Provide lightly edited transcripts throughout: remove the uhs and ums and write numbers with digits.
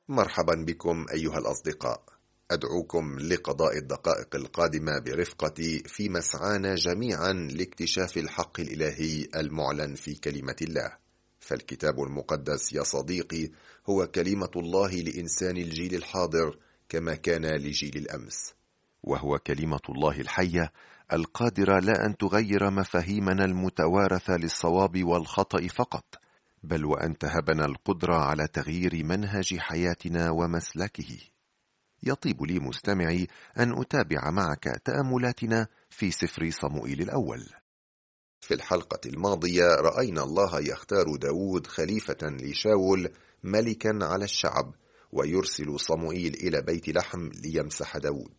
مرحبا بكم أيها الأصدقاء. أدعوكم لقضاء الدقائق القادمة برفقتي في مسعانا جميعا لاكتشاف الحق الإلهي المعلن في كلمة الله. فالكتاب المقدس يا صديقي هو كلمة الله لإنسان الجيل الحاضر كما كان لجيل الأمس، وهو كلمة الله الحية القادرة لا أن تغير مفاهيمنا المتوارثة للصواب والخطأ فقط، بل وأن تهبنا القدرة على تغيير منهج حياتنا ومسلكه. يطيب لي مستمعي أن أتابع معك تأملاتنا في سفر صموئيل الأول. في الحلقة الماضية رأينا الله يختار داود خليفة لشاول ملكا على الشعب، ويرسل صموئيل إلى بيت لحم ليمسح داود.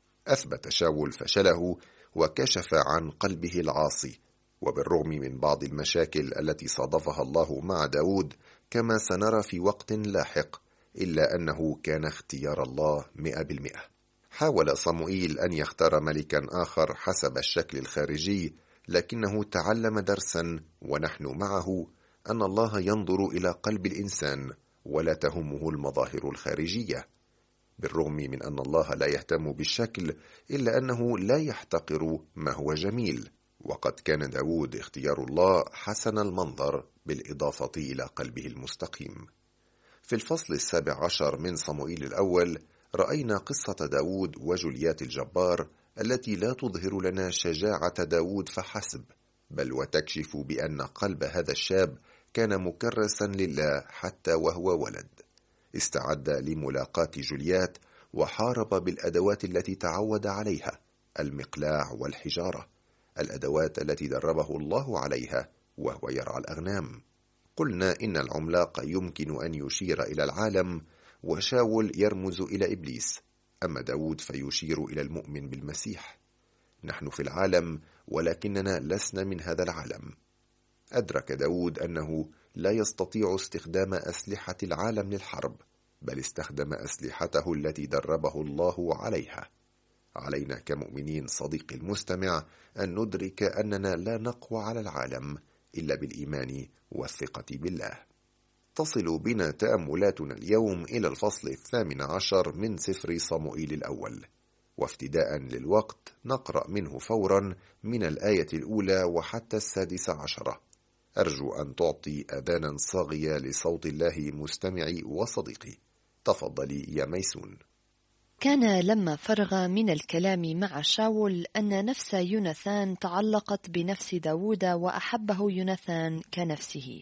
أثبت شاول فشله وكشف عن قلبه العاصي، وبالرغم من بعض المشاكل التي صادفها الله مع داود كما سنرى في وقت لاحق، إلا أنه كان اختيار الله 100%. حاول صموئيل أن يختار ملكا آخر حسب الشكل الخارجي، لكنه تعلم درسا ونحن معه أن الله ينظر إلى قلب الإنسان ولا تهمه المظاهر الخارجية. بالرغم من أن الله لا يهتم بالشكل، إلا أنه لا يحتقر ما هو جميل، وقد كان داود اختيار الله حسن المنظر بالإضافة إلى قلبه المستقيم. في الفصل 17 من صموئيل الأول رأينا قصة داود وجوليات الجبار التي لا تظهر لنا شجاعة داود فحسب، بل وتكشف بأن قلب هذا الشاب كان مكرسا لله حتى وهو ولد. استعد لملاقاة جوليات وحارب بالأدوات التي تعود عليها، المقلاع والحجارة، الأدوات التي دربه الله عليها وهو يرعى الأغنام. قلنا إن العملاق يمكن أن يشير إلى العالم، وشاول يرمز إلى إبليس، أما داود فيشير إلى المؤمن بالمسيح. نحن في العالم ولكننا لسنا من هذا العالم. أدرك داود أنه لا يستطيع استخدام أسلحة العالم للحرب، بل استخدم أسلحته التي دربه الله عليها. علينا كمؤمنين صديقي المستمع أن ندرك أننا لا نقوى على العالم إلا بالإيمان والثقة بالله. تصل بنا تأملاتنا اليوم إلى الفصل 18 من سفر صموئيل الأول، وافتداء للوقت نقرأ منه فورا من الآية الأولى وحتى 16. أرجو أن تعطي أذانا صاغية لصوت الله مستمعي وصديقي. تفضلي يا ميسون. كان لما فرغ من الكلام مع شاول أن نفس يوناثان تعلقت بنفس داود وأحبه يوناثان كنفسه،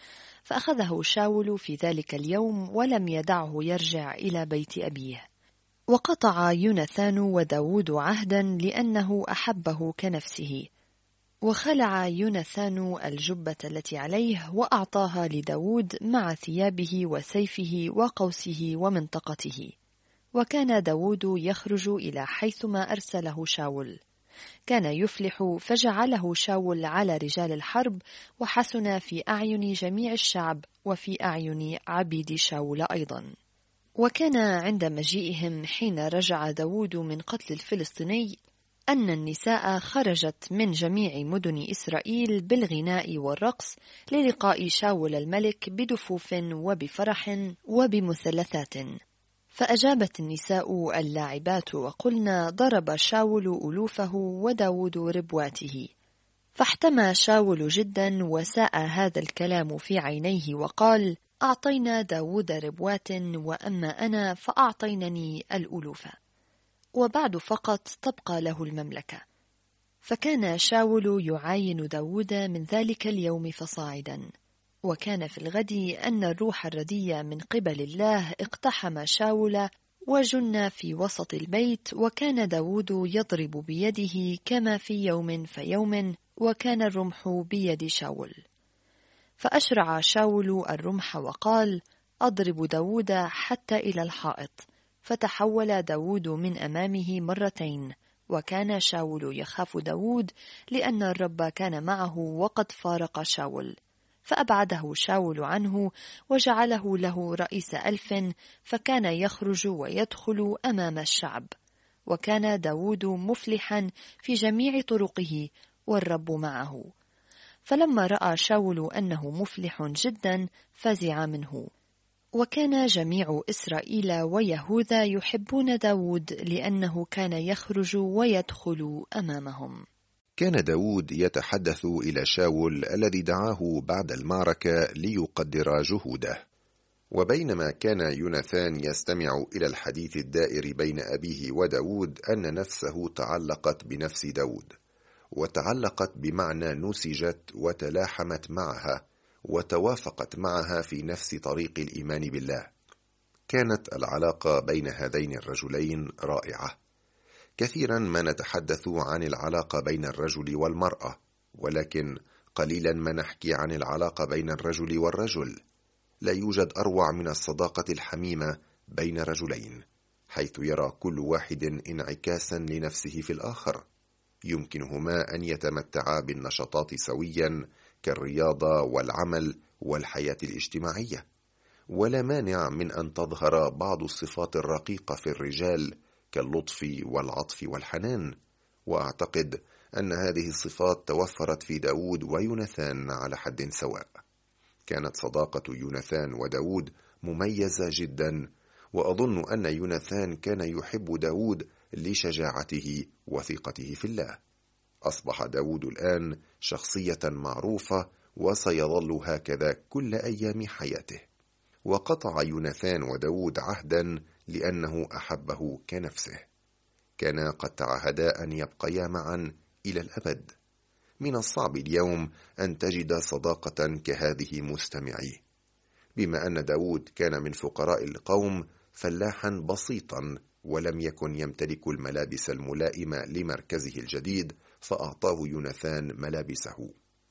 فأخذه شاول في ذلك اليوم ولم يدعه يرجع إلى بيت أبيه. وقطع يوناثان وداود عهدا لأنه أحبه كنفسه، وخلع يوناثان الجبة التي عليه وأعطاها لداود مع ثيابه وسيفه وقوسه ومنطقته. وكان داود يخرج إلى حيثما أرسله شاول، كان يفلح، فجعله شاول على رجال الحرب، وحسن في أعين جميع الشعب وفي أعين عبيد شاول أيضا. وكان عند مجيئهم حين رجع داود من قتل الفلسطيني أن النساء خرجت من جميع مدن إسرائيل بالغناء والرقص للقاء شاول الملك بدفوف وبفرح وبمثلثات. فأجابت النساء اللاعبات وقلنا: ضرب شاول ألوفه وداود ربواته. فاحتمى شاول جدا وساء هذا الكلام في عينيه، وقال: أعطينا داود ربوات، وأما أنا فأعطينني الألوف، وبعد فقط تبقى له المملكة. فكان شاول يعاين داود من ذلك اليوم فصاعدا. وكان في الغد أن الروح الردي من قبل الله اقتحم شاول وجن في وسط البيت، وكان داود يضرب بيده كما في يوم فيوم، وكان الرمح بيد شاول. فأشرع شاول الرمح وقال: أضرب داود حتى إلى الحائط. فتحول داود من أمامه مرتين، وكان شاول يخاف داود لأن الرب كان معه وقد فارق شاول. فأبعده شاول عنه وجعله له رئيس 1000، فكان يخرج ويدخل أمام الشعب. وكان داود مفلحا في جميع طرقه والرب معه. فلما رأى شاول أنه مفلح جدا فزع منه. وكان جميع إسرائيل ويهوذا يحبون داود لأنه كان يخرج ويدخل أمامهم. كان داود يتحدث إلى شاول الذي دعاه بعد المعركة ليقدر جهوده. وبينما كان يوناثان يستمع إلى الحديث الدائر بين أبيه وداود أن نفسه تعلقت بنفس داود، وتعلقت بمعنى نسجت وتلاحمت معها وتوافقت معها في نفس طريق الإيمان بالله. كانت العلاقة بين هذين الرجلين رائعة. كثيرا ما نتحدث عن العلاقة بين الرجل والمرأة، ولكن قليلا ما نحكي عن العلاقة بين الرجل والرجل. لا يوجد أروع من الصداقة الحميمة بين رجلين، حيث يرى كل واحد انعكاسا لنفسه في الآخر. يمكنهما أن يتمتعا بالنشاطات سويا كالرياضة والعمل والحياة الاجتماعية، ولا مانع من أن تظهر بعض الصفات الرقيقة في الرجال كاللطف والعطف والحنان. وأعتقد أن هذه الصفات توفرت في داود ويوناثان على حد سواء. كانت صداقة يوناثان وداود مميزة جدا، وأظن أن يوناثان كان يحب داود لشجاعته وثقته في الله. أصبح داود الآن شخصية معروفة، وسيظل هكذا كل أيام حياته. وقطع يوناثان وداود عهدا لأنه أحبه كنفسه. كانا قد تعهدا أن يبقيا معا إلى الأبد. من الصعب اليوم أن تجد صداقة كهذه مستمعي. بما أن داود كان من فقراء القوم، فلاحا بسيطا، ولم يكن يمتلك الملابس الملائمة لمركزه الجديد، فأعطاه يوناثان ملابسه.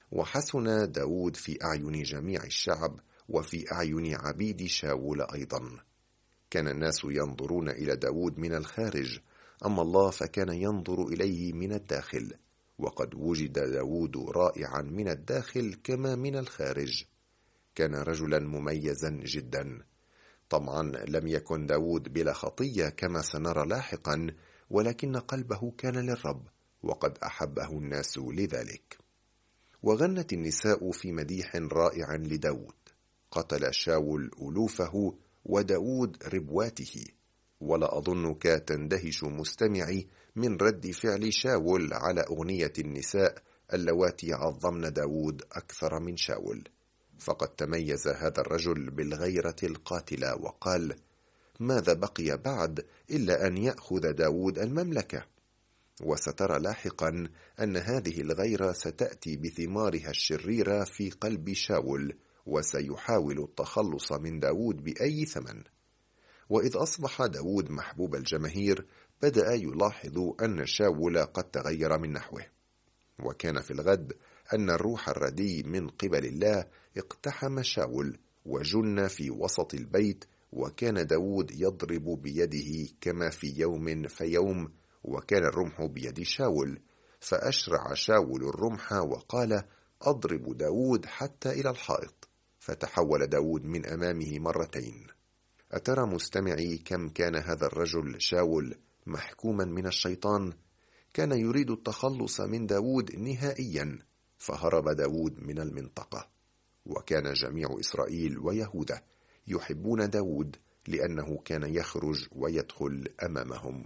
وحسن داود في أعين جميع الشعب وفي أعين عبيد شاول أيضا. كان الناس ينظرون إلى داود من الخارج، أما الله فكان ينظر إليه من الداخل. وقد وجد داود رائعا من الداخل كما من الخارج. كان رجلا مميزا جدا. طبعا لم يكن داود بلا خطية كما سنرى لاحقا، ولكن قلبه كان للرب، وقد أحبه الناس لذلك. وغنت النساء في مديح رائع لداود. قتل شاول ألوفه وداود ربواته. ولا أظنك تندهش مستمعي من رد فعل شاول على أغنية النساء اللواتي عظمن داود أكثر من شاول. فقد تميز هذا الرجل بالغيرة القاتلة، وقال: ماذا بقي بعد إلا أن يأخذ داود المملكة؟ وسترى لاحقا أن هذه الغيرة ستأتي بثمارها الشريرة في قلب شاول، وسيحاول التخلص من داود بأي ثمن. وإذ أصبح داود محبوب الجماهير، بدأ يلاحظ أن شاول قد تغير من نحوه. وكان في الغد أن الروح الردي من قبل الله اقتحم شاول وجن في وسط البيت، وكان داود يضرب بيده كما في يوم فيوم، وكان الرمح بيد شاول، فأشرع شاول الرمح وقال: أضرب داود حتى إلى الحائط، فتحول داود من أمامه مرتين. أترى مستمعي كم كان هذا الرجل شاول محكوما من الشيطان؟ كان يريد التخلص من داود نهائيا، فهرب داود من المنطقة. وكان جميع إسرائيل ويهوذا يحبون داود لأنه كان يخرج ويدخل أمامهم.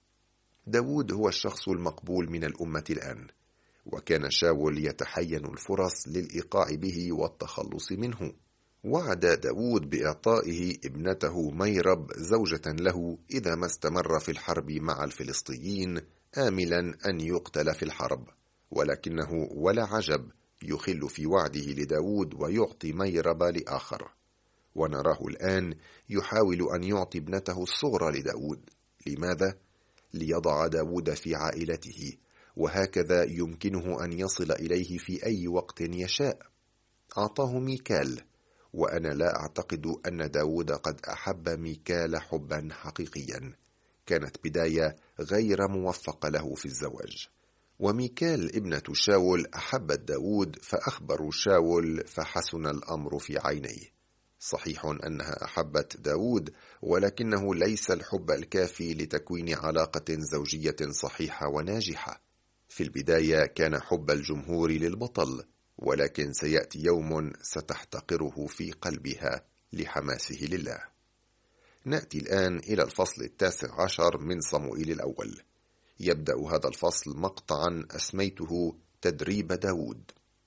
داود هو الشخص المقبول من الأمة الآن، وكان شاول يتحين الفرص للإيقاع به والتخلص منه. وعد داود بإعطائه ابنته ميرب زوجة له إذا ما استمر في الحرب مع الفلسطينيين، آملا أن يقتل في الحرب. ولكنه ولا عجب يخل في وعده لداود ويعطي ميرب لآخر. ونراه الآن يحاول أن يعطي ابنته الصغرى لداود. لماذا؟ ليضع داود في عائلته، وهكذا يمكنه أن يصل إليه في أي وقت يشاء. أعطاه ميكال، وأنا لا أعتقد أن داود قد أحب ميكال حبا حقيقيا. كانت بداية غير موفقة له في الزواج. وميكال ابنة شاول أحبت داود، فأخبروا شاول، فحسن الأمر في عينيه. صحيح أنها أحبت داود، ولكنه ليس الحب الكافي لتكوين علاقة زوجية صحيحة وناجحة. في البداية كان حب الجمهور للبطل، ولكن سيأتي يوم ستحتقره في قلبها لحماسه لله. نأتي الآن إلى الفصل 19 من صموئيل الأول. يبدأ هذا الفصل مقطعا أسميته تدريب داود.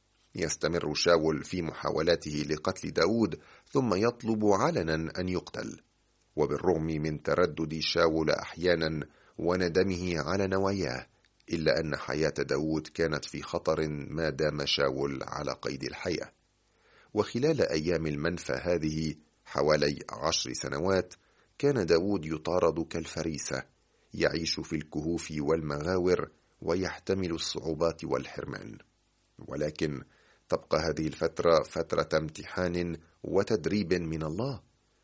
يستمر شاول في محاولاته لقتل داود، ثم يطلب علنا أن يقتل. وبالرغم من تردد شاول أحيانا وندمه على نواياه، إلا أن حياة داود كانت في خطر ما دام شاول على قيد الحياة. وخلال أيام المنفى هذه حوالي 10 سنوات كان داود يطارد كالفريسة، يعيش في الكهوف والمغاور ويحتمل الصعوبات والحرمان. ولكن تبقى هذه الفترة فترة امتحان وتدريب من الله،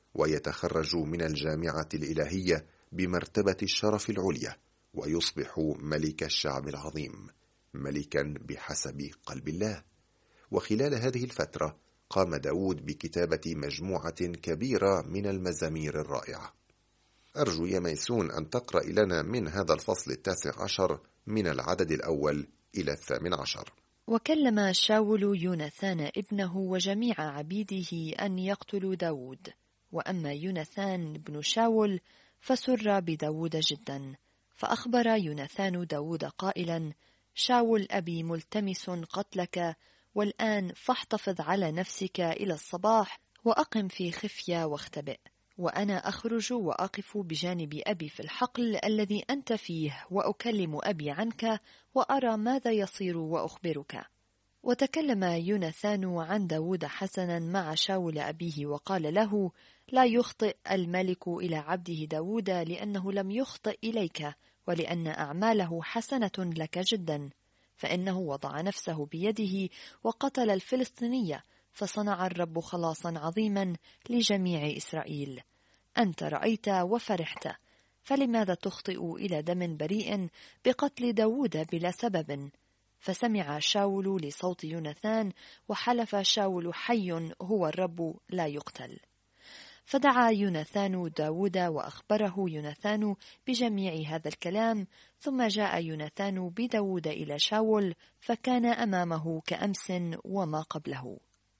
ويتخرج من الجامعة الإلهية بمرتبة الشرف العليا، ويصبح ملك الشعب العظيم، ملكا بحسب قلب الله. وخلال هذه الفترة قام داود بكتابة مجموعة كبيرة من المزامير الرائعة. أرجو يا ميسون أن تقرأ لنا من هذا الفصل 19 من العدد الأول إلى 18. وكلم شاول يوناثان ابنه وجميع عبيده أن يقتلوا داود. وأما يوناثان بن شاول فسر بداود جدا، فأخبر يوناثان داود قائلا: شاول أبي ملتمس قتلك، والآن فاحتفظ على نفسك إلى الصباح، وأقم في خفية واختبئ، وأنا أخرج وأقف بجانب أبي في الحقل الذي أنت فيه، وأكلم أبي عنك وأرى ماذا يصير وأخبرك. وتكلم يوناثان عن داود حسنا مع شاول أبيه، وقال له: لا يخطئ الملك إلى عبده داود، لأنه لم يخطئ إليك، ولأن أعماله حسنة لك جدا، فإنه وضع نفسه بيده وقتل الفلسطينية، فصنع الرب خلاصا عظيما لجميع إسرائيل. أنت رأيت وفرحت، فلماذا تخطئ إلى دم بريء بقتل داود بلا سبب؟ فسمع شاول لصوت يوناثان، وحلف شاول: حي هو الرب لا يقتل. فدعا يوناثان داود وأخبره يوناثان بجميع هذا الكلام. ثم جاء يوناثان بداود إلى شاول، فكان أمامه كأمس وما قبله.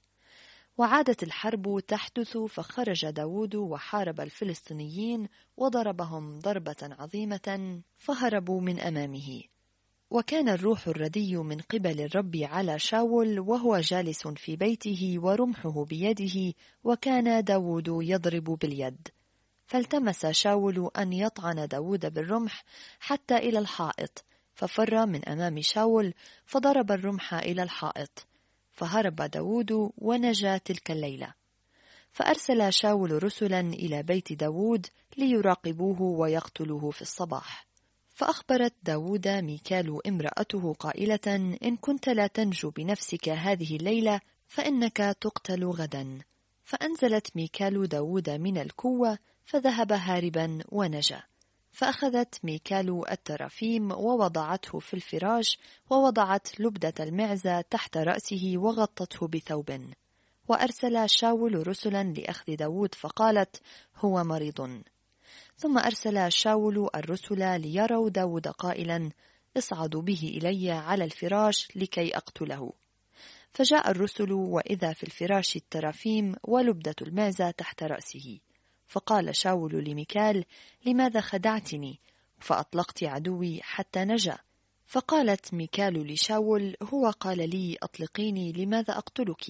وعادت الحرب تحدث، فخرج داود وحارب الفلسطينيين وضربهم ضربة عظيمة، فهربوا من أمامه. وكان الروح الردي من قبل الرب على شاول وهو جالس في بيته ورمحه بيده، وكان داود يضرب باليد. فالتمس شاول أن يطعن داود بالرمح حتى إلى الحائط، ففر من أمام شاول، فضرب الرمح إلى الحائط، فهرب داود ونجا تلك الليلة. فأرسل شاول رسلا إلى بيت داود ليراقبوه ويقتلوه في الصباح. فأخبرت داود ميكال امرأته قائلة: إن كنت لا تنجو بنفسك هذه الليلة فإنك تقتل غدا. فأنزلت ميكال داود من الكوة، فذهب هاربا ونجا. فأخذت ميكال الترافيم ووضعته في الفراش، ووضعت لبدة المعزة تحت رأسه وغطته بثوب. وأرسل شاول رسلا لأخذ داود، فقالت: هو مريض. ثم أرسل شاول الرسل ليروا داود قائلا: اصعدوا به إلي على الفراش لكي أقتله. فجاء الرسل، وإذا في الفراش الترافيم ولبدة المعزة تحت رأسه. فقال شاول لميكال: لماذا خدعتني فأطلقت عدوي حتى نجا؟ فقالت ميكال لشاول: هو قال لي أطلقيني، لماذا أقتلك؟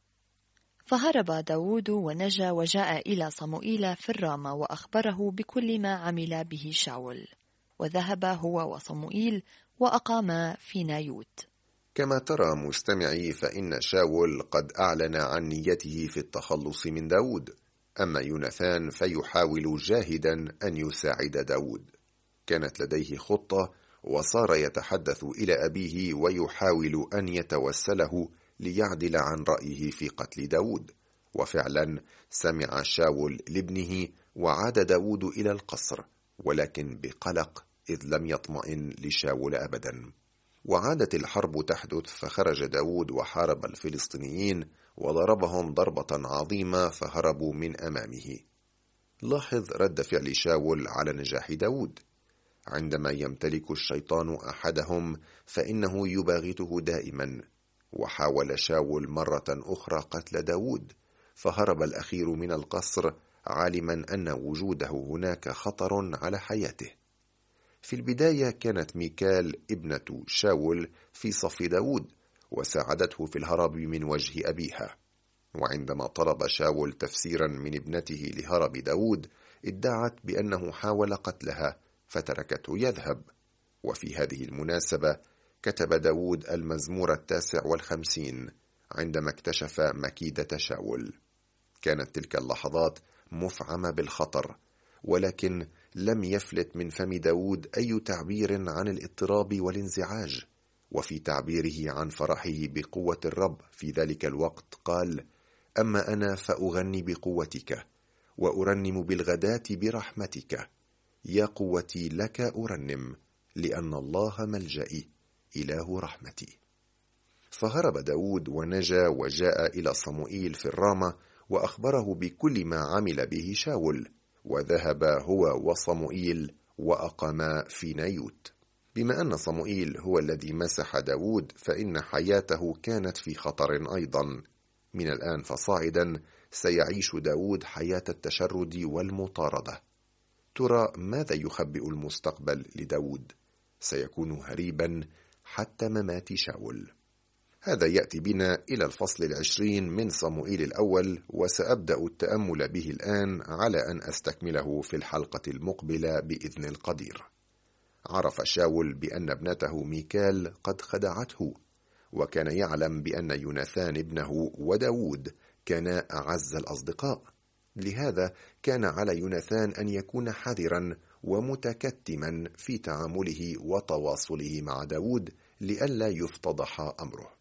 فهرب داود ونجا، وجاء إلى صموئيل في الرامة وأخبره بكل ما عمل به شاول. وذهب هو وصموئيل وأقاما في نايوت. كما ترى مستمعي، فإن شاول قد أعلن عن نيته في التخلص من داود. أما يوناثان فيحاول جاهدا أن يساعد داود. كانت لديه خطة، وصار يتحدث إلى أبيه ويحاول أن يتوسله ليعدل عن رأيه في قتل داود. وفعلا سمع شاول لابنه، وعاد داود إلى القصر، ولكن بقلق، إذ لم يطمئن لشاول أبدا. وعادت الحرب تحدث، فخرج داود وحارب الفلسطينيين وضربهم ضربة عظيمة، فهربوا من أمامه. لاحظ رد فعل شاول على نجاح داود. عندما يمتلك الشيطان أحدهم فإنه يباغته دائما. وحاول شاول مرة أخرى قتل داود، فهرب الأخير من القصر عالما أن وجوده هناك خطر على حياته. في البداية كانت ميكال ابنة شاول في صف داود وساعدته في الهرب من وجه أبيها، وعندما طلب شاول تفسيرا من ابنته لهرب داود ادعت بأنه حاول قتلها فتركته يذهب. وفي هذه المناسبة كتب داود المزمور 59 عندما اكتشف مكيدة شاول. كانت تلك اللحظات مفعمة بالخطر، ولكن لم يفلت من فم داود أي تعبير عن الاضطراب والانزعاج. وفي تعبيره عن فرحه بقوة الرب في ذلك الوقت قال: أما أنا فأغني بقوتك وأرنم بالغداة برحمتك، يا قوتي لك أرنم، لأن الله ملجئي إله رحمتي. فهرب داود ونجا وجاء إلى صموئيل في الرامة وأخبره بكل ما عمل به شاول، وذهب هو وصموئيل وأقاما في نايوت. بما أن صموئيل هو الذي مسح داود فإن حياته كانت في خطر أيضا. من الآن فصاعدا سيعيش داود حياة التشرد والمطاردة. ترى ماذا يخبئ المستقبل لداود؟ سيكون هريبا حتى ممات شاول. هذا يأتي بنا إلى الفصل 20 من صموئيل الأول، وسأبدأ التأمل به الآن على أن أستكمله في الحلقة المقبلة بإذن القدير. عرف شاول بأن ابنته ميكال قد خدعته، وكان يعلم بأن يوناثان ابنه وداود كانا أعز الأصدقاء. لهذا كان على يوناثان أن يكون حذرا ومتكتما في تعامله وتواصله مع داود لئلا يفتضح أمره.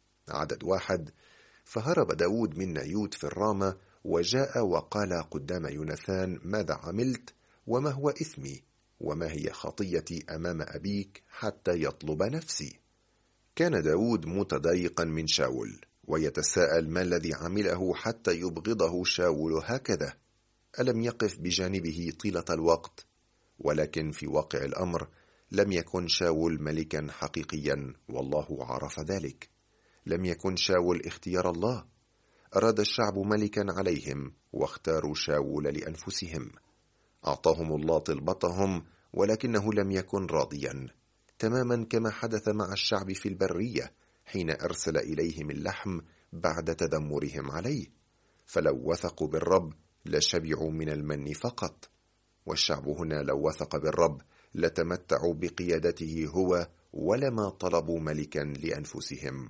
عدد 1: فهرب داود من نايوت في الرامة وجاء وقال قدام يوناثان: ماذا عملت؟ وما هو إثمي؟ وما هي خطيتي أمام أبيك حتى يطلب نفسي؟ كان داود متضايقا من شاول ويتساءل ما الذي عمله حتى يبغضه شاول هكذا. ألم يقف بجانبه طيلة الوقت؟ ولكن في واقع الأمر لم يكن شاول ملكا حقيقيا، والله عرف ذلك. لم يكن شاول اختيار الله. أراد الشعب ملكا عليهم واختاروا شاول لأنفسهم. أعطاهم الله طلبتهم ولكنه لم يكن راضيا، تماما كما حدث مع الشعب في البرية حين أرسل إليهم اللحم بعد تذمرهم عليه. فلو وثقوا بالرب لشبعوا من المن فقط، والشعب هنا لو وثق بالرب لتمتعوا بقيادته هو ولما طلبوا ملكا لأنفسهم.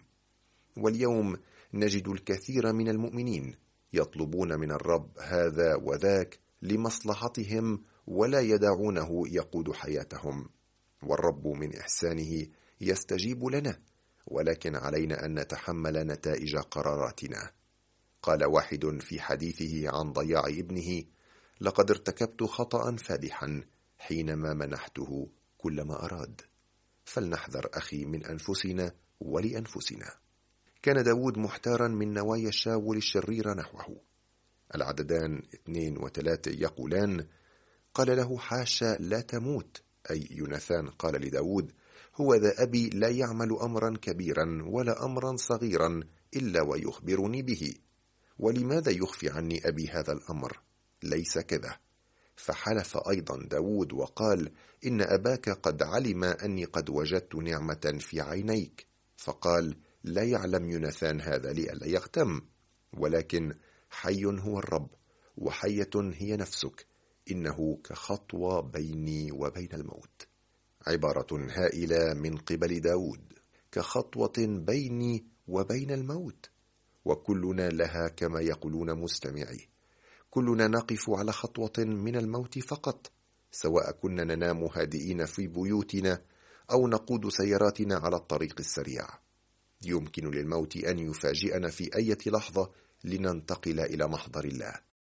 واليوم نجد الكثير من المؤمنين يطلبون من الرب هذا وذاك لمصلحتهم ولا يدعونه يقود حياتهم. والرب من إحسانه يستجيب لنا، ولكن علينا أن نتحمل نتائج قراراتنا. قال واحد في حديثه عن ضياع ابنه: لقد ارتكبت خطأ فادحا حينما منحته كل ما أراد. فلنحذر أخي من أنفسنا ولأنفسنا. كان داود محتارا من نوايا شاول الشريرة نحوه. العددان 2 و3 يقولان: قال له: حاشا لا تموت. أي يوناثان قال لداود: هو ذا أبي لا يعمل أمرا كبيرا ولا أمرا صغيرا إلا ويخبرني به، ولماذا يخفي عني أبي هذا الأمر؟ ليس كذا. فحلف أيضا داود وقال: إن أباك قد علم أني قد وجدت نعمة في عينيك. فقال: لا يعلم يوناثان هذا لئلا يغتم، ولكن حي هو الرب وحية هي نفسك، إنه كخطوة بيني وبين الموت. عبارة هائلة من قبل داود، كخطوة بيني وبين الموت. وكلنا لها كما يقولون مستمعي، كلنا نقف على خطوة من الموت فقط، سواء كنا ننام هادئين في بيوتنا أو نقود سياراتنا على الطريق السريع. يمكن للموت أن يفاجئنا في أي لحظة لننتقل إلى محضر الله.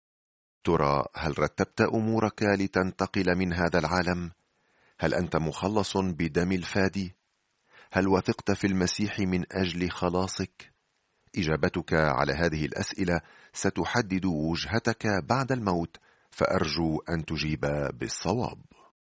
ترى هل رتبت أمورك لتنتقل من هذا العالم؟ هل أنت مخلص بدم الفادي؟ هل وثقت في المسيح من أجل خلاصك؟ إجابتك على هذه الأسئلة ستحدد وجهتك بعد الموت، فأرجو أن تجيب بالصواب.